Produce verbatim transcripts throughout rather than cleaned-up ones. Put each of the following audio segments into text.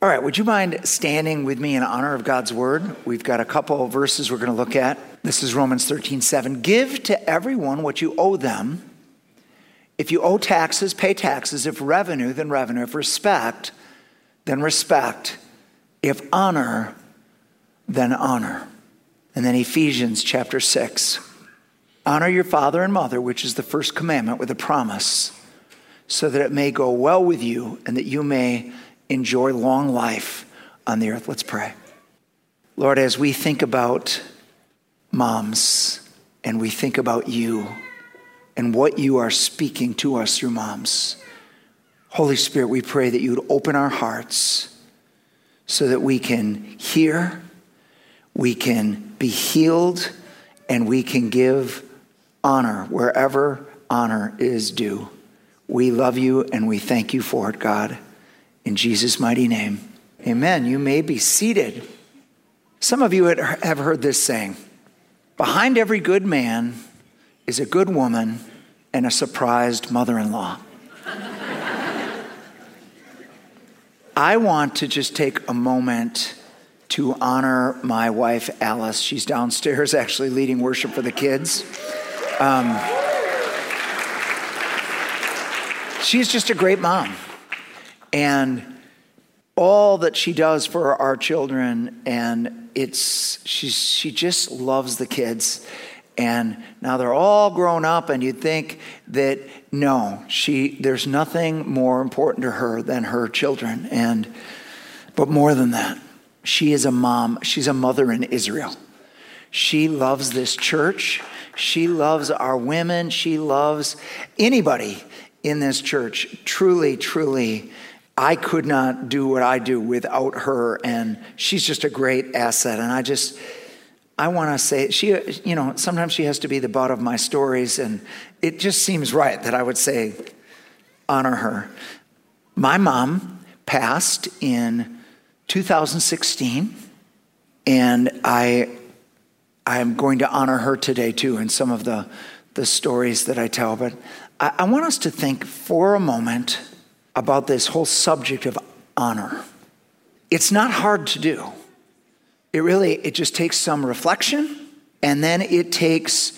All right, would you mind standing with me in honor of God's word? We've got a couple of verses we're going to look at. This is Romans thirteen seven. Give to everyone what you owe them. If you owe taxes, pay taxes. If revenue, then revenue. If respect, then respect. If honor, then honor. And then Ephesians chapter six. Honor your father and mother, which is the first commandment with a promise, so that it may go well with you and that you may enjoy long life on the earth. Let's pray. Lord, as we think about moms and we think about you and what you are speaking to us through moms, Holy Spirit, we pray that you would open our hearts so that we can hear, we can be healed, and we can give honor wherever honor is due. We love you and we thank you for it, God. In Jesus' mighty name, amen. You may be seated. Some of you have heard this saying, behind every good man is a good woman and a surprised mother-in-law. I want to just take a moment to honor my wife, Alice. She's downstairs actually leading worship for the kids. Um, she's just a great mom. And all that she does for our children, and it's she's she just loves the kids. And now they're all grown up, and you'd think that no, she there's nothing more important to her than her children. And but more than that, she is a mom. She's a mother in Israel. She loves this church. She loves our women. She loves anybody in this church. Truly, truly, I could not do what I do without her, and she's just a great asset. And I just, I want to say, she, you know, sometimes she has to be the butt of my stories, and it just seems right that I would say, honor her. My mom passed in two thousand sixteen, and I, I'm going to honor her today too in some of the, the stories that I tell. But I, I want us to think for a moment about this whole subject of honor. It's not hard to do. It really, it just takes some reflection, and then it takes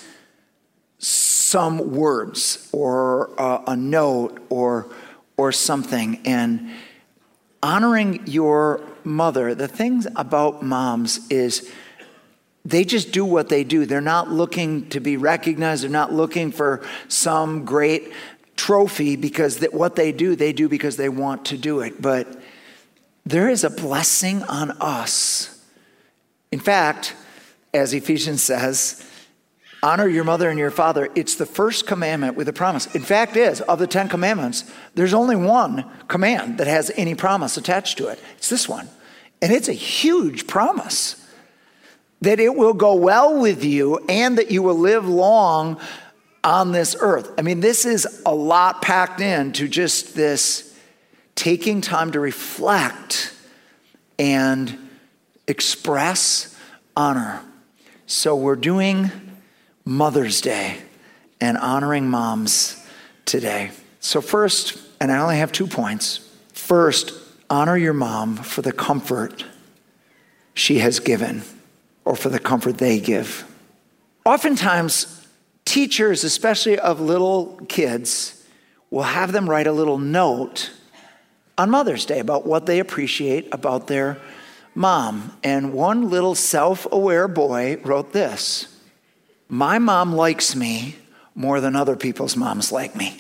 some words or a, a note or or something. And honoring your mother, the things about moms is they just do what they do. They're not looking to be recognized. They're not looking for some great trophy, because that what they do, they do because they want to do it. But there is a blessing on us. In fact, as Ephesians says, honor your mother and your father. It's the first commandment with a promise. In fact, is of the Ten Commandments, there's only one command that has any promise attached to it. It's this one. And it's a huge promise that it will go well with you and that you will live long on this earth. I mean, this is a lot packed into just this taking time to reflect and express honor. So we're doing Mother's Day and honoring moms today. So first, and I only have two points. First, honor your mom for the comfort she has given, or for the comfort they give. Oftentimes, teachers, especially of little kids, will have them write a little note on Mother's Day about what they appreciate about their mom. And one little self-aware boy wrote this: my mom likes me more than other people's moms like me.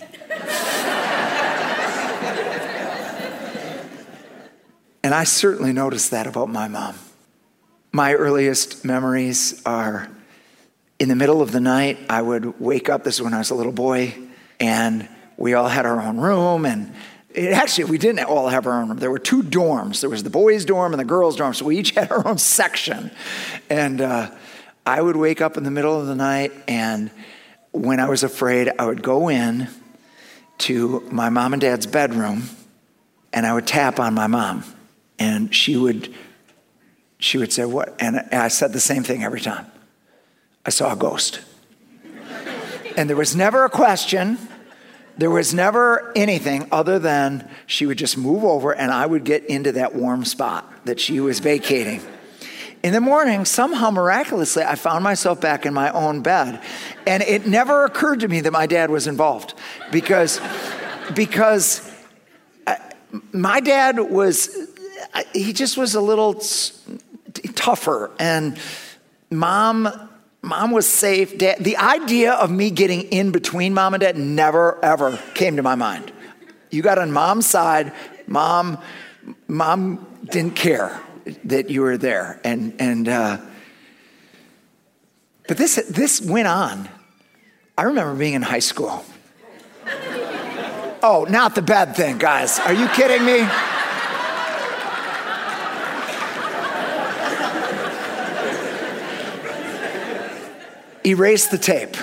And I certainly noticed that about my mom. My earliest memories are in the middle of the night. I would wake up, this is when I was a little boy, and we all had our own room. And it, actually, we didn't all have our own room. There were two dorms. There was the boys' dorm and the girls' dorm. So we each had our own section. And uh, I would wake up in the middle of the night, and when I was afraid, I would go in to my mom and dad's bedroom, and I would tap on my mom. And she would, she would say, what? And I said the same thing every time. I saw a ghost. And there was never a question. There was never anything other than she would just move over and I would get into that warm spot that she was vacating. In the morning, somehow miraculously, I found myself back in my own bed. And it never occurred to me that my dad was involved because, because I, my dad was, he just was a little tougher. And mom, mom was safe. Dad, the idea of me getting in between mom and dad never, ever came to my mind. You got on mom's side, mom, mom didn't care that you were there. And, and, uh, but this, this went on. I remember being in high school. Oh, not the bed thing, guys. Are you kidding me? Erase the tape.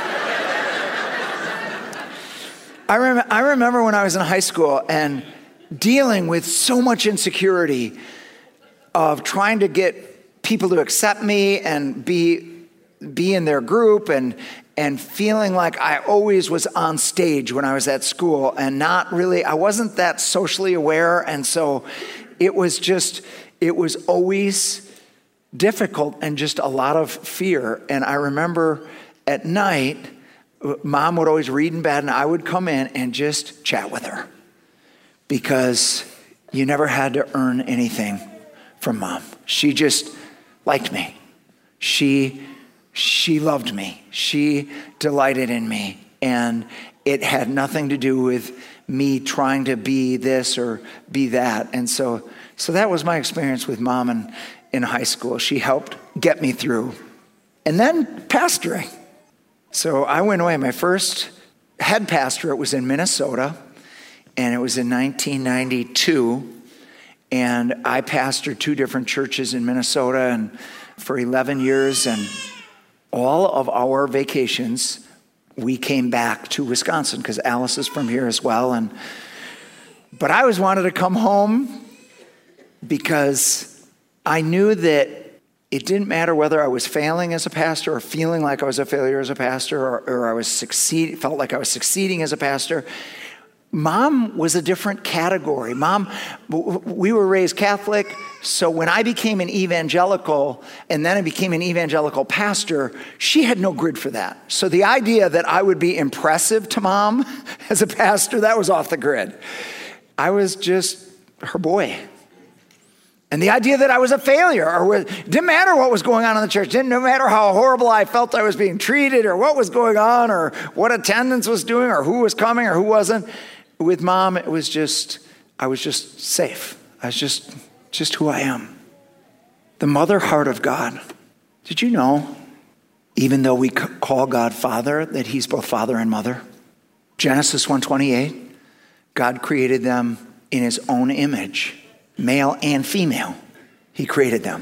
I, rem- I remember when I was in high school and dealing with so much insecurity of trying to get people to accept me and be be in their group and and feeling like I always was on stage when I was at school and not really, I wasn't that socially aware. And so it was just, it was always difficult and just a lot of fear. And I remember at night, mom would always read in bed and I would come in and just chat with her because you never had to earn anything from mom. She just liked me. She, she loved me. She delighted in me. And it had nothing to do with me trying to be this or be that. And so, so that was my experience with mom in, in high school. She helped get me through. And then pastoring. So I went away. My first head pastorate was in Minnesota, and it was in nineteen ninety-two. And I pastored two different churches in Minnesota and for eleven years. And all of our vacations, we came back to Wisconsin because Alice is from here as well. And but I always wanted to come home because I knew that it didn't matter whether I was failing as a pastor or feeling like I was a failure as a pastor or, or I was succeed, felt like I was succeeding as a pastor. Mom was a different category. Mom, we were raised Catholic, so when I became an evangelical and then I became an evangelical pastor, she had no grid for that. So the idea that I would be impressive to mom as a pastor, that was off the grid. I was just her boy. And the idea that I was a failure, or was, didn't matter what was going on in the church, didn't no matter how horrible I felt I was being treated, or what was going on, or what attendance was doing, or who was coming, or who wasn't. With mom, it was just, I was just safe. I was just, just who I am. The mother heart of God. Did you know, even though we call God Father, that he's both Father and Mother? Genesis one twenty-eight, God created them in his own image. Male and female, he created them.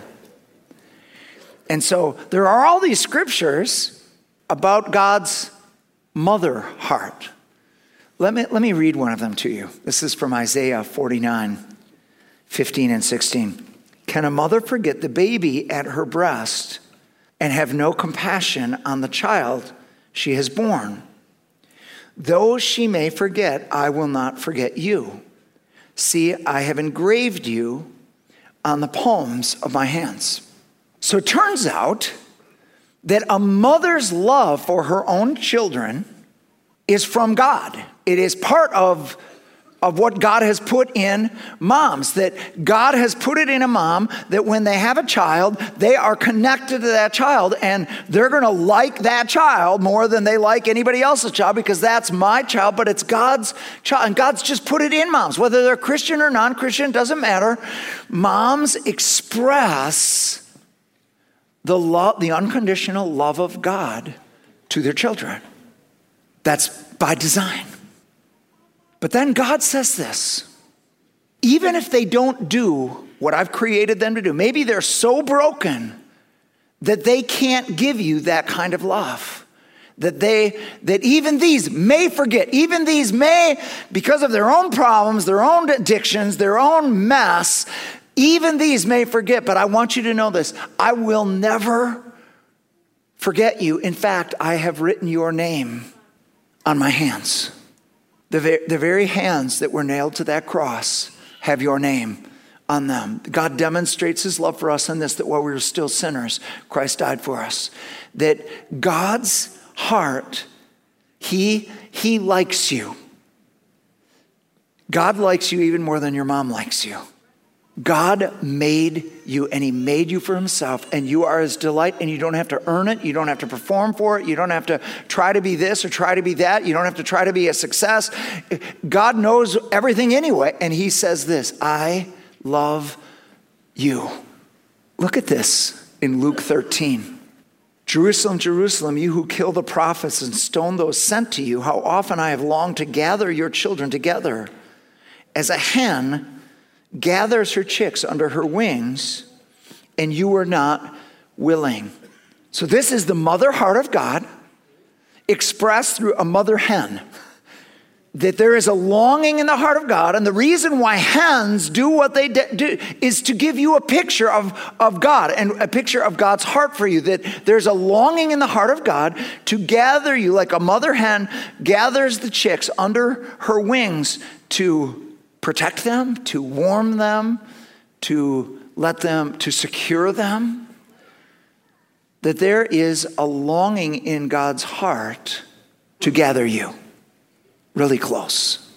And so there are all these scriptures about God's mother heart. Let me, let me read one of them to you. This is from Isaiah forty-nine, fifteen and sixteen. Can a mother forget the baby at her breast and have no compassion on the child she has borne? Though she may forget, I will not forget you. See, I have engraved you on the palms of my hands. So it turns out that a mother's love for her own children is from God. It is part of, of what God has put in moms, that God has put it in a mom that when they have a child, they are connected to that child and they're going to like that child more than they like anybody else's child because that's my child, but it's God's child. And God's just put it in moms, whether they're Christian or non-Christian, doesn't matter. Moms express the love, the unconditional love of God to their children. That's by design. But then God says this, even if they don't do what I've created them to do, maybe they're so broken that they can't give you that kind of love, that they, that even these may forget, even these may, because of their own problems, their own addictions, their own mess, even these may forget, but I want you to know this, I will never forget you. In fact, I have written your name on my hands. The, ve- the very hands that were nailed to that cross have your name on them. God demonstrates his love for us in this, that while we were still sinners, Christ died for us. That God's heart, he, he likes you. God likes you even more than your mom likes you. God made you, and he made you for himself, and you are his delight, and you don't have to earn it. You don't have to perform for it. You don't have to try to be this or try to be that. You don't have to try to be a success. God knows everything anyway, and he says this, I love you. Look at this in Luke thirteen. Jerusalem, Jerusalem, you who kill the prophets and stone those sent to you, how often I have longed to gather your children together as a hen gathers her chicks under her wings, and you were not willing. So this is the mother heart of God expressed through a mother hen. That there is a longing in the heart of God, and the reason why hens do what they do is to give you a picture of, of God and a picture of God's heart for you. That there's a longing in the heart of God to gather you like a mother hen gathers the chicks under her wings to protect them, to warm them, to let them, to secure them. That there is a longing in God's heart to gather you really close.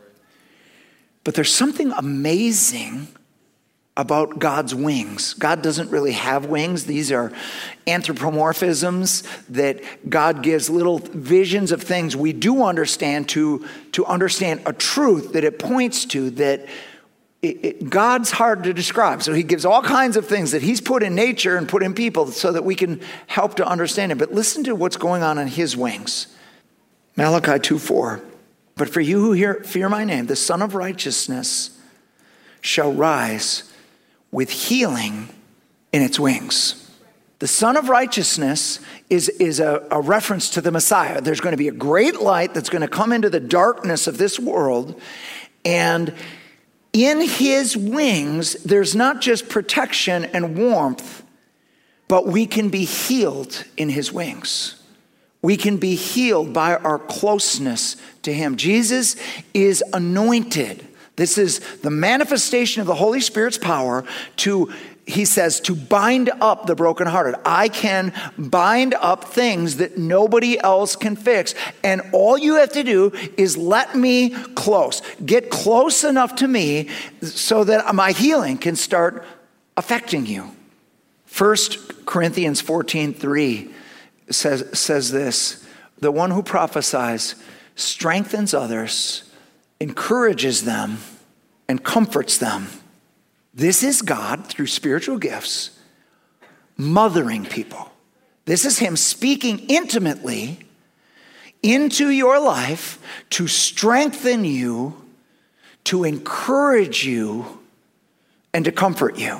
But there's something amazing about God's wings. God doesn't really have wings. These are anthropomorphisms that God gives little visions of things we do understand to, to understand a truth that it points to, that it, it, God's hard to describe. So he gives all kinds of things that he's put in nature and put in people so that we can help to understand it. But listen to what's going on in his wings. Malachi two four. But for you who hear, fear my name, the Son of Righteousness shall rise with healing in its wings. The Son of Righteousness is, is a, a reference to the Messiah. There's going to be a great light that's going to come into the darkness of this world. And in his wings, there's not just protection and warmth, but we can be healed in his wings. We can be healed by our closeness to him. Jesus is anointed. This is the manifestation of the Holy Spirit's power to, he says, to bind up the brokenhearted. I can bind up things that nobody else can fix. And all you have to do is let me close. Get close enough to me so that my healing can start affecting you. First Corinthians fourteen three says, says this, the one who prophesies strengthens others, encourages them, and comforts them. This is God, through spiritual gifts, mothering people. This is him speaking intimately into your life to strengthen you, to encourage you, and to comfort you.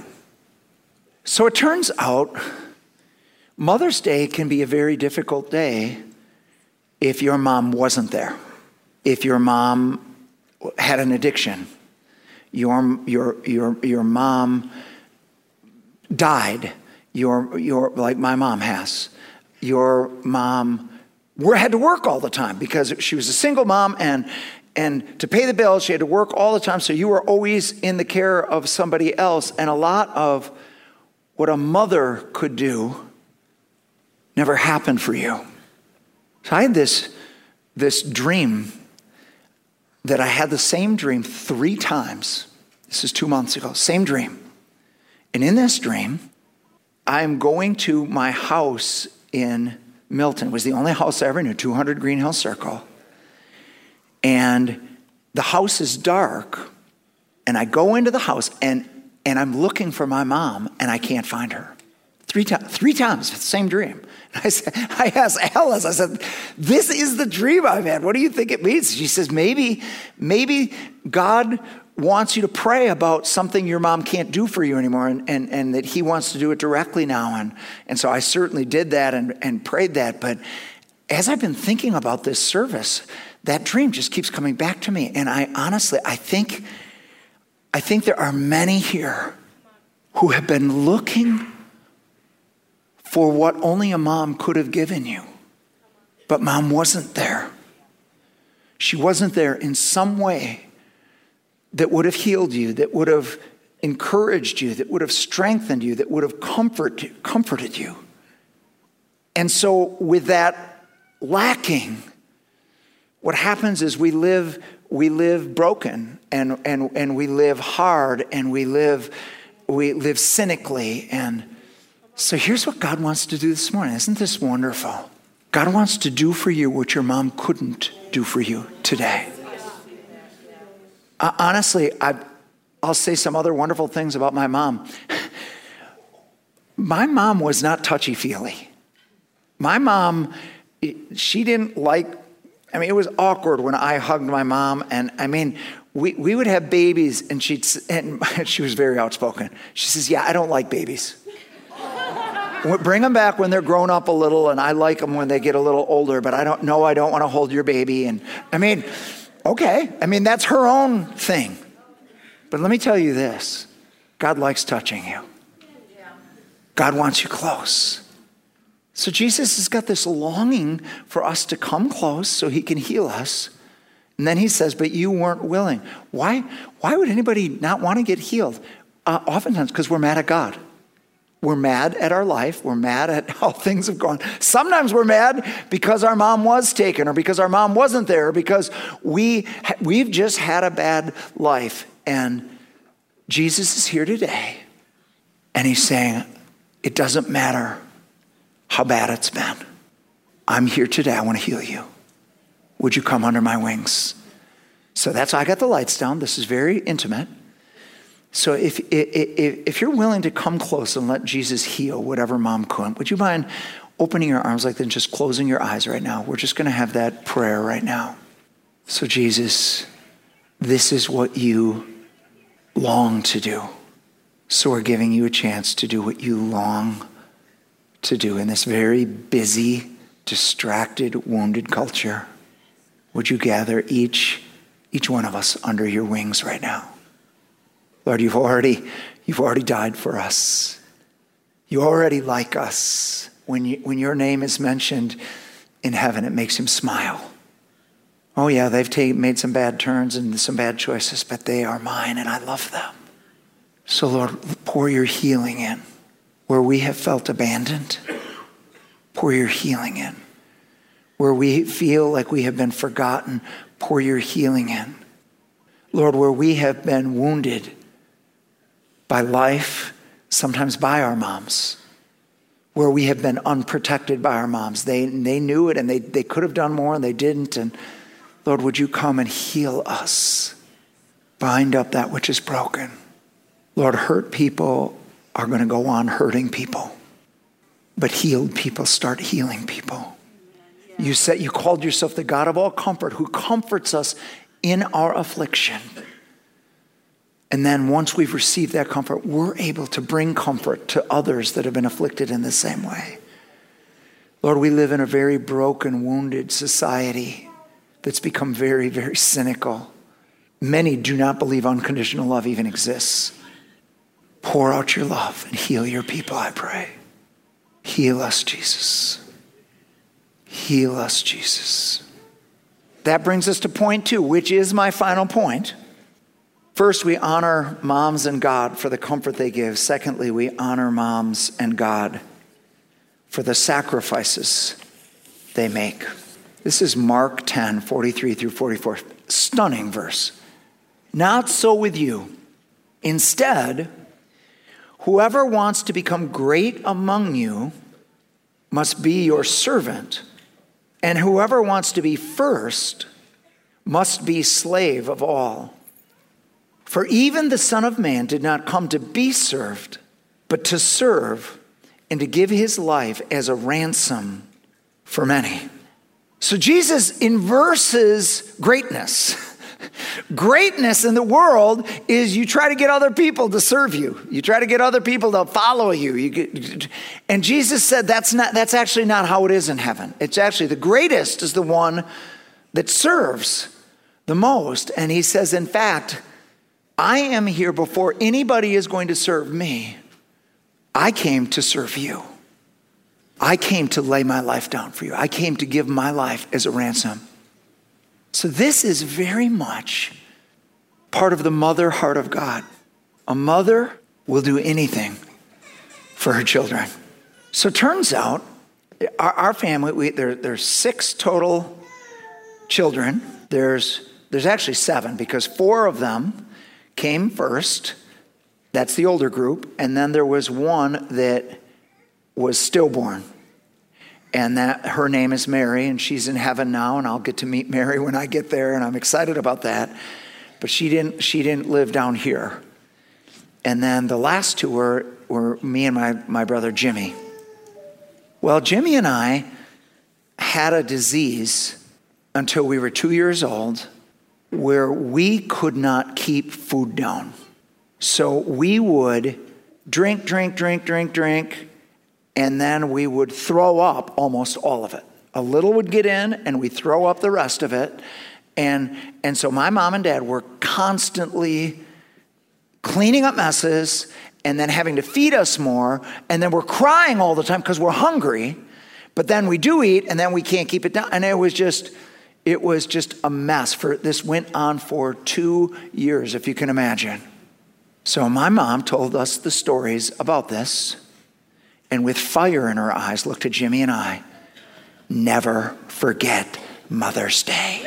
So it turns out Mother's Day can be a very difficult day if your mom wasn't there, if your mom had an addiction, your your your your mom died, your your like my mom has, your mom had to work all the time because she was a single mom, and and to pay the bills she had to work all the time, so you were always in the care of somebody else, and a lot of what a mother could do never happened for you. So I had this, this dream that I had the same dream three times. This is two months ago, same dream. And in this dream, I'm going to my house in Milton. It was the only house I ever knew, two hundred Green Hill Circle. And the house is dark. And I go into the house and, and I'm looking for my mom and I can't find her. Three times, three times, same dream. I said, I asked Alice, I said, this is the dream I've had. What do you think it means? She says, maybe, maybe God wants you to pray about something your mom can't do for you anymore, and, and, and that he wants to do it directly now. And, and so I certainly did that and, and prayed that. But as I've been thinking about this service, that dream just keeps coming back to me. And I honestly, I think, I think there are many here who have been looking for what only a mom could have given you. But mom wasn't there. she wasn't there in some way that would have healed you, that would have encouraged you, that would have strengthened you, that would have comfort, comforted you. And so with that lacking, what happens is we live we live broken and and and we live hard and we live we live cynically. And so here's what God wants to do this morning. Isn't this wonderful? God wants to do for you what your mom couldn't do for you today. Uh, honestly, I I'll say some other wonderful things about my mom. My mom was not touchy-feely. My mom, she didn't like, I mean, it was awkward when I hugged my mom. And I mean, we, we would have babies and she'd, and she was very outspoken. She says, yeah, I don't like babies. Bring them back when they're grown up a little, and I like them when they get a little older, but I don't know, I don't want to hold your baby. And I mean, okay. I mean, that's her own thing. But let me tell you this. God likes touching you. God wants you close. So Jesus has got this longing for us to come close so he can heal us. And then he says, but you weren't willing. Why, why would anybody not want to get healed? Uh, oftentimes because we're mad at God. We're mad at our life. We're mad at how things have gone. Sometimes we're mad because our mom was taken or because our mom wasn't there, because we, we've just had a bad life. And Jesus is here today, and he's saying, it doesn't matter how bad it's been. I'm here today. I want to heal you. Would you come under my wings? So that's why I got the lights down. This is very intimate. So if, if, if you're willing to come close and let Jesus heal whatever mom couldn't, would you mind opening your arms like that and just closing your eyes right now? We're just going to have that prayer right now. So Jesus, this is what you long to do. So we're giving you a chance to do what you long to do in this very busy, distracted, wounded culture. Would you gather each, each one of us under your wings right now? Lord, you've already, you've already died for us. You already like us. When you, when your name is mentioned in heaven, it makes him smile. Oh yeah, they've ta- made some bad turns and some bad choices, but they are mine and I love them. So Lord, pour your healing in. Where we have felt abandoned, pour your healing in. Where we feel like we have been forgotten, pour your healing in. Lord, where we have been wounded by life, sometimes by our moms, where we have been unprotected by our moms. They, they knew it and they, they could have done more and they didn't. And Lord, would you come and heal us? Bind up that which is broken. Lord, hurt people are going to go on hurting people, but healed people start healing people. You said you called yourself the God of all comfort, who comforts us in our affliction. And then once we've received that comfort, we're able to bring comfort to others that have been afflicted in the same way. Lord, we live in a very broken, wounded society that's become very, very cynical. Many do not believe unconditional love even exists. Pour out your love and heal your people, I pray. Heal us, Jesus. Heal us, Jesus. That brings us to point two, which is my final point. First, we honor moms and God for the comfort they give. Secondly, we honor moms and God for the sacrifices they make. This is Mark ten, forty-three through forty-four. Stunning verse. Not so with you. Instead, whoever wants to become great among you must be your servant, and whoever wants to be first must be slave of all. For even the Son of Man did not come to be served, but to serve and to give his life as a ransom for many. So Jesus inverses greatness. Greatness in the world is you try to get other people to serve you. You try to get other people to follow you. You get, and Jesus said that's not, that's actually not how it is in heaven. It's actually the greatest is the one that serves the most. And he says, in fact, I am here before anybody is going to serve me. I came to serve you. I came to lay my life down for you. I came to give my life as a ransom. So this is very much part of the mother heart of God. A mother will do anything for her children. So it turns out, our, our family, we, there, there's six total children. There's, there's actually seven, because four of them came first. That's the older group. And then there was one that was stillborn. And that her name is Mary, and she's in heaven now, and I'll get to meet Mary when I get there, and I'm excited about that. But she didn't she didn't live down here. And then the last two were, were me and my, my brother Jimmy. Well, Jimmy and I had a disease until we were two years old where we could not keep food down. So we would drink, drink, drink, drink, drink, and then we would throw up almost all of it. A little would get in, and we throw up the rest of it. And, and so my mom and dad were constantly cleaning up messes and then having to feed us more. And then we're crying all the time because we're hungry. But then we do eat, and then we can't keep it down. And it was just, it was just a mess. For this went on for two years, if you can imagine. So my mom told us the stories about this, and with fire in her eyes, looked at Jimmy and I. Never forget Mother's Day.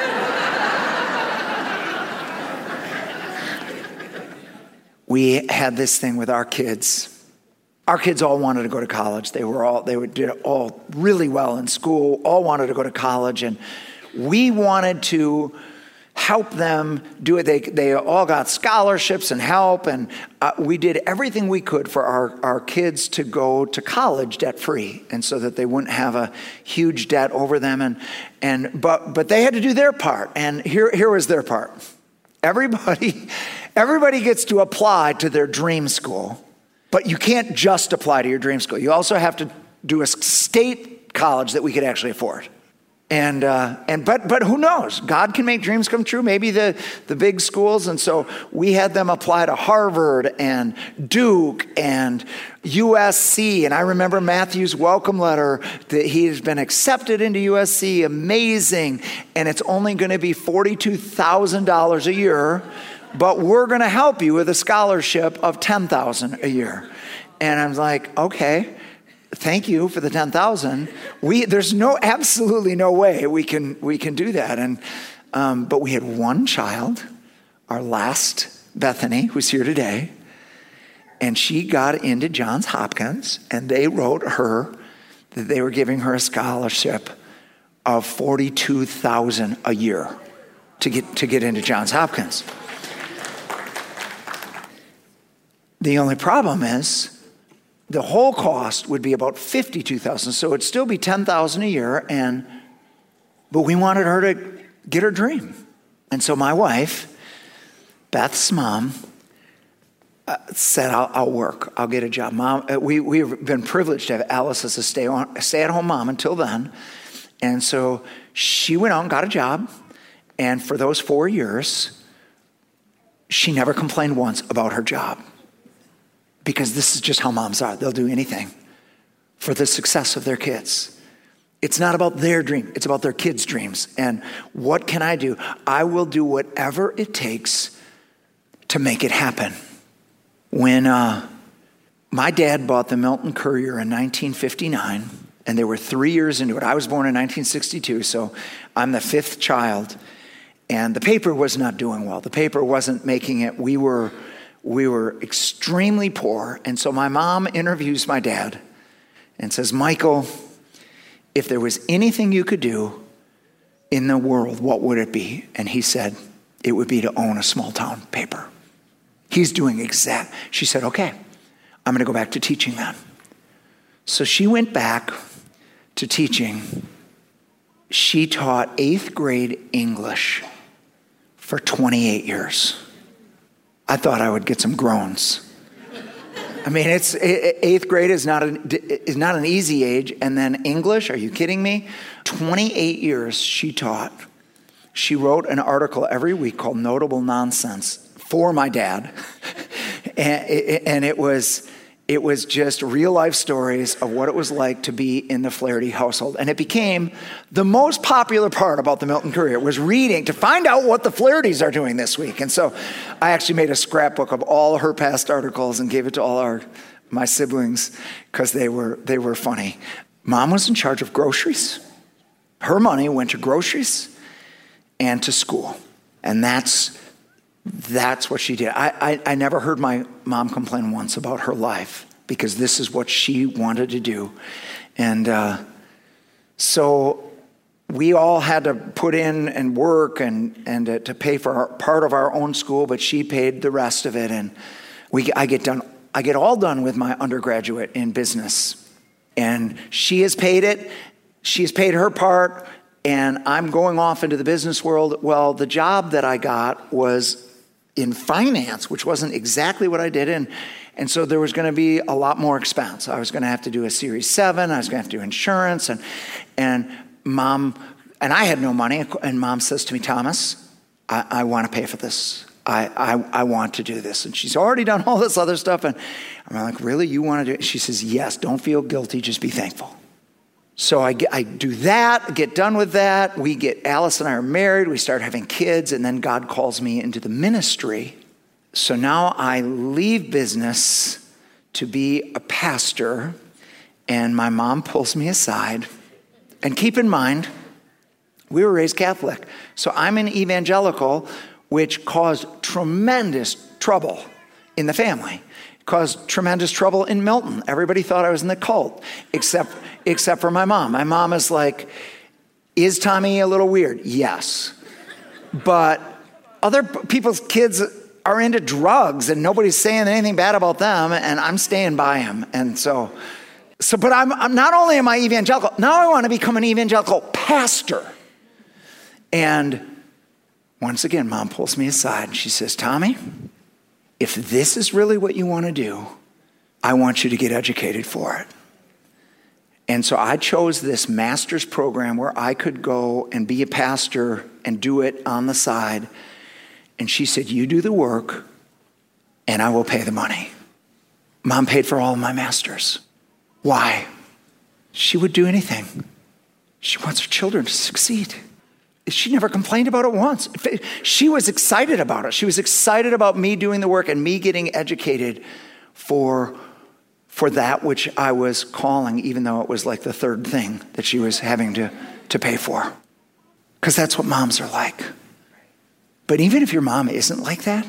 We had this thing with our kids. Our kids all wanted to go to college. They were all, they did all really well in school, all wanted to go to college, and we wanted to help them do it. They, they all got scholarships and help, and uh, we did everything we could for our, our kids to go to college debt-free, and so that they wouldn't have a huge debt over them. And and but but they had to do their part, and here here was their part. Everybody everybody gets to apply to their dream school, but you can't just apply to your dream school. You also have to do a state college that we could actually afford. And uh, and but but who knows? God can make dreams come true. Maybe the, the big schools. And so we had them apply to Harvard and Duke and U S C. And I remember Matthew's welcome letter that he has been accepted into U S C. Amazing. And it's only going to be forty-two thousand dollars a year. But we're going to help you with a scholarship of ten thousand dollars a year. And I'm like, okay. Thank you for the ten thousand. We there's no absolutely no way we can we can do that. And um, but we had one child, our last Bethany, who's here today, and she got into Johns Hopkins, and they wrote her that they were giving her a scholarship of forty-two thousand a year to get to get into Johns Hopkins. The only problem is, the whole cost would be about fifty-two thousand dollars, so it'd still be ten thousand dollars a year, and but we wanted her to get her dream. And so my wife, Beth's mom, uh, said, I'll, I'll work. I'll get a job. Mom, uh, we, we've been privileged to have Alice as a stay on, stay-at-home mom until then. And so she went out and got a job, and for those four years, she never complained once about her job. Because this is just how moms are. They'll do anything for the success of their kids. It's not about their dream. It's about their kids' dreams. And what can I do? I will do whatever it takes to make it happen. When uh, my dad bought the Milton Courier in nineteen fifty-nine, and they were three years into it. I was born in nineteen sixty-two, so I'm the fifth child. And the paper was not doing well. The paper wasn't making it. We were... We were extremely poor, and so my mom interviews my dad and says, Michael, if there was anything you could do in the world, what would it be? And he said, it would be to own a small town paper. He's doing exact. She said, okay, I'm going to go back to teaching then. So she went back to teaching. She taught eighth grade English for twenty-eight years. I thought I would get some groans. I mean, it's eighth grade is not an is not an easy age, and then English. Are you kidding me? twenty-eight years she taught. She wrote an article every week called "Notable Nonsense" for my dad, and, and it was It was just real life stories of what it was like to be in the Flaherty household. And it became the most popular part about the Milton Courier was reading to find out what the Flahertys are doing this week. And so I actually made a scrapbook of all her past articles and gave it to all our my siblings because they were they were funny. Mom was in charge of groceries. Her money went to groceries and to school. And that's That's what she did. I, I, I never heard my mom complain once about her life because this is what she wanted to do. And uh, so we all had to put in and work and, and uh, to pay for our, part of our own school, but she paid the rest of it. And we I get done. I get all done with my undergraduate in business. And she has paid it. She has paid her part. And I'm going off into the business world. Well, the job that I got was in finance, which wasn't exactly what I did. And, and so there was going to be a lot more expense. I was going to have to do a Series seven. I was going to have to do insurance. And, and mom, and I had no money. And mom says to me, Thomas, I, I want to pay for this. I, I, I want to do this. And she's already done all this other stuff. And I'm like, really? You want to do it? She says, yes, don't feel guilty. Just be thankful. So I, get, I do that, get done with that. We get, Alice and I are married. We start having kids. And then God calls me into the ministry. So now I leave business to be a pastor. And my mom pulls me aside. And keep in mind, we were raised Catholic. So I'm an evangelical, which caused tremendous trouble in the family. Caused tremendous trouble in Milton. Everybody thought I was in the cult, except except for my mom. My mom is like, is Tommy a little weird? Yes. But other people's kids are into drugs and nobody's saying anything bad about them, and I'm staying by him. And so, so but I'm, I'm not only am I evangelical, now I want to become an evangelical pastor. And once again, mom pulls me aside and she says, Tommy, if this is really what you want to do, I want you to get educated for it. And so I chose this master's program where I could go and be a pastor and do it on the side. And she said, you do the work and I will pay the money. Mom paid for all of my masters. Why? She would do anything. She wants her children to succeed. She never complained about it once. She was excited about it. She was excited about me doing the work and me getting educated for, for that which I was calling, even though it was like the third thing that she was having to, to pay for. Because that's what moms are like. But even if your mom isn't like that,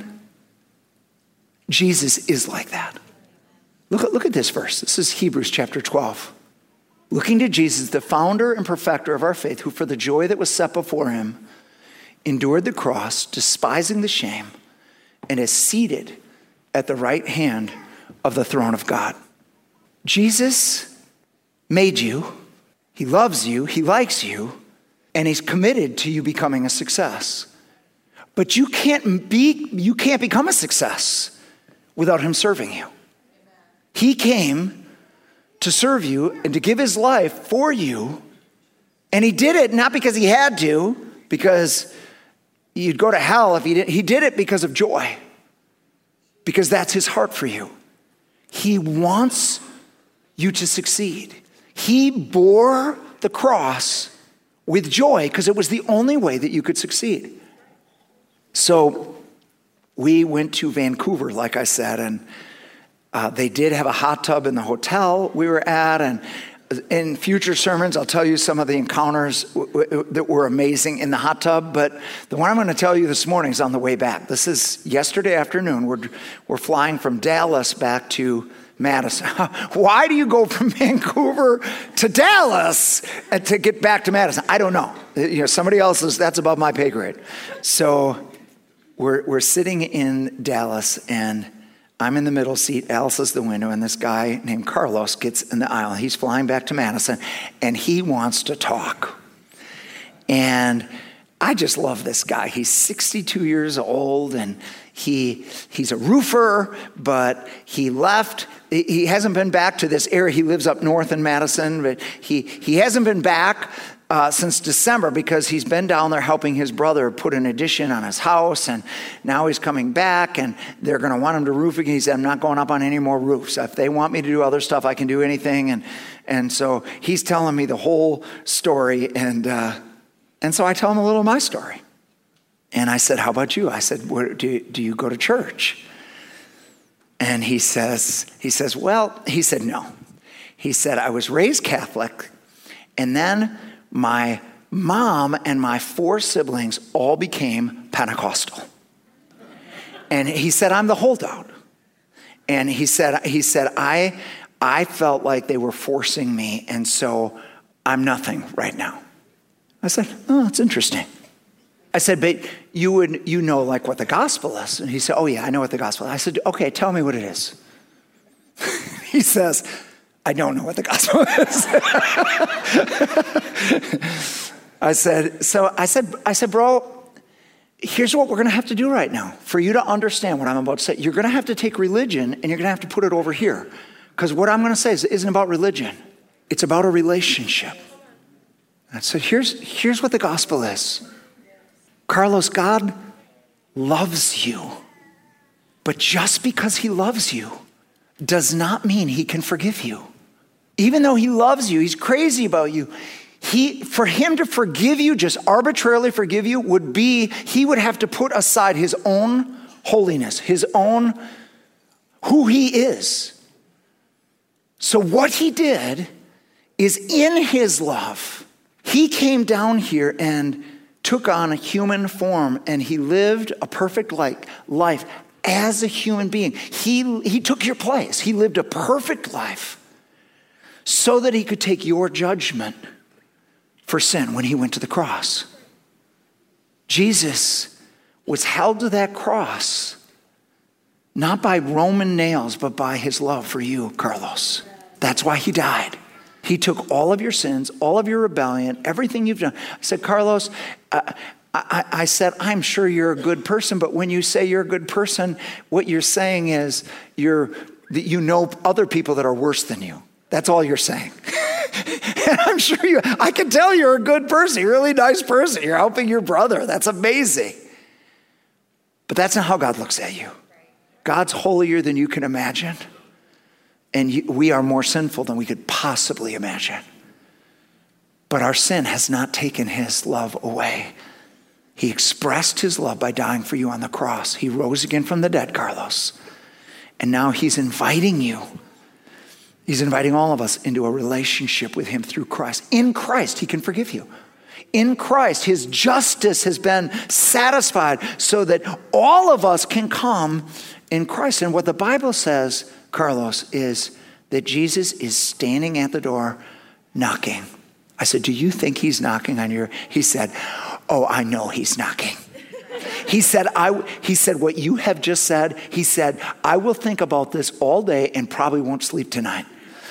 Jesus is like that. Look at, look at this verse. This is Hebrews chapter twelve. Looking to Jesus, the founder and perfecter of our faith, who for the joy that was set before him endured the cross, despising the shame, and is seated at the right hand of the throne of God. Jesus made you. He loves you. He likes you. And he's committed to you becoming a success. But you can't be, you can't become a success without him serving you. He came to serve you and to give his life for you. And he did it not because he had to, because you'd go to hell if he didn't. He did it because of joy, because that's his heart for you. He wants you to succeed. He bore the cross with joy because it was the only way that you could succeed. So we went to Vancouver, like I said, and Uh, they did have a hot tub in the hotel we were at, and in future sermons, I'll tell you some of the encounters w- w- that were amazing in the hot tub, but the one I'm going to tell you this morning is on the way back. This is yesterday afternoon. We're, we're flying from Dallas back to Madison. Why do you go from Vancouver to Dallas to get back to Madison? I don't know. You know, somebody else's, that's above my pay grade. So we're we're sitting in Dallas, and I'm in the middle seat, Alice is the window, and this guy named Carlos gets in the aisle. He's flying back to Madison, and he wants to talk. And I just love this guy. He's sixty-two years old, and he he's a roofer, but he left. He hasn't been back to this area. He lives up north in Madison, but he, he hasn't been back uh, since December because he's been down there helping his brother put an addition on his house, and now he's coming back, and they're going to want him to roof again. He said, I'm not going up on any more roofs. If they want me to do other stuff, I can do anything. And and so he's telling me the whole story, and uh, and so I tell him a little of my story. And I said, how about you? I said, where, do, do you go to church? And he says, he says, well, he said, no. He said, I was raised Catholic, and then my mom and my four siblings all became Pentecostal. And he said, I'm the holdout. And he said, he said, I, I felt like they were forcing me, and so I'm nothing right now. I said, oh, that's interesting. I said, but you would, you know, like what the gospel is. And he said, oh yeah, I know what the gospel is. I said, okay, tell me what it is. He says, I don't know what the gospel is. I said, so I said, I said, bro, here's what we're going to have to do right now. For you to understand what I'm about to say, you're going to have to take religion and you're going to have to put it over here. Because what I'm going to say is, isn't about religion. It's about a relationship. I said, here's, here's what the gospel is. Carlos, God loves you. But just because he loves you does not mean he can forgive you. Even though he loves you, he's crazy about you. He, for him to forgive you, just arbitrarily forgive you, would be, he would have to put aside his own holiness, his own, who he is. So what he did is, in his love, he came down here and took on a human form, and he lived a perfect like life as a human being. He, he took your place. He lived a perfect life so that he could take your judgment for sin when he went to the cross. Jesus was held to that cross not by Roman nails, but by his love for you, Carlos. That's why he died. He took all of your sins, all of your rebellion, everything you've done. I said, Carlos, uh, I, I said, I'm sure you're a good person, but when you say you're a good person, what you're saying is you're, that you know other people that are worse than you. That's all you're saying. And I'm sure you, I can tell you're a good person, you're a really nice person. You're helping your brother. That's amazing. But that's not how God looks at you. God's holier than you can imagine. And you, we are more sinful than we could possibly imagine. But our sin has not taken his love away. He expressed his love by dying for you on the cross. He rose again from the dead, Carlos. And now he's inviting you. He's inviting all of us into a relationship with him through Christ. In Christ, he can forgive you. In Christ, his justice has been satisfied so that all of us can come in Christ. And what the Bible says, Carlos, is that Jesus is standing at the door knocking. I said, do you think he's knocking on your? He said, oh, I know he's knocking. He said, I, he said, what you have just said, he said, I will think about this all day and probably won't sleep tonight.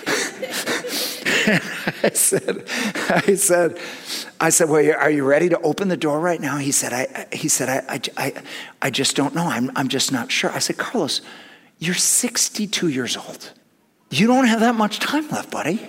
I said, I said, I said, well, are you ready to open the door right now? He said, I, he said, I, I, I, I just don't know. I'm, I'm just not sure. I said, Carlos, you're sixty-two years old. You don't have that much time left, buddy.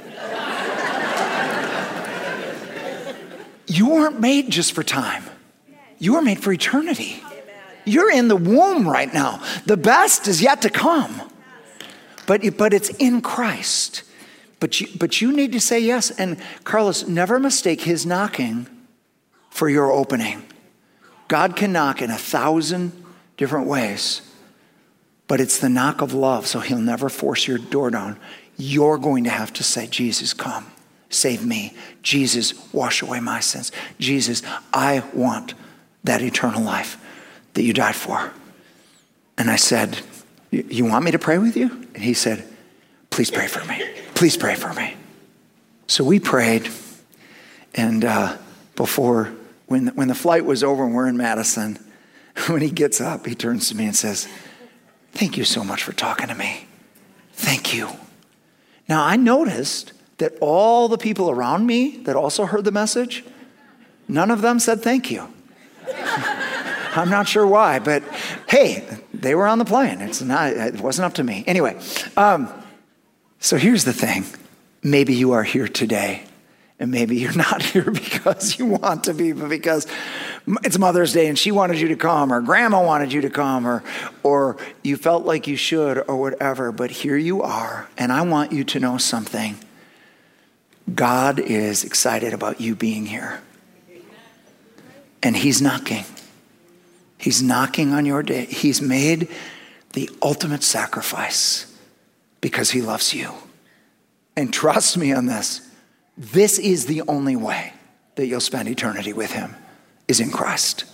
You weren't made just for time. You were made for eternity. You're in the womb right now. The best is yet to come. But, but it's in Christ. But you, but you need to say yes. And Carlos, never mistake his knocking for your opening. God can knock in a thousand different ways. But it's the knock of love, so he'll never force your door down. You're going to have to say, Jesus, come. Save me. Jesus, wash away my sins. Jesus, I want that eternal life that you died for. And I said, you want me to pray with you? And he said, please pray for me. Please pray for me. So we prayed. And uh, before, when the, when the flight was over and we're in Madison, when he gets up, he turns to me and says, thank you so much for talking to me. Thank you. Now, I noticed that all the people around me that also heard the message, none of them said thank you. I'm not sure why, but hey, they were on the plane. It's not, it wasn't up to me. Anyway, um, so here's the thing. Maybe you are here today, and maybe you're not here because you want to be, but because it's Mother's Day and she wanted you to come, or grandma wanted you to come, or, or you felt like you should, or whatever. But here you are, and I want you to know something. God is excited about you being here. And he's knocking. He's knocking on your day. He's made the ultimate sacrifice because he loves you. And trust me on this. This is the only way that you'll spend eternity with him, is in Christ.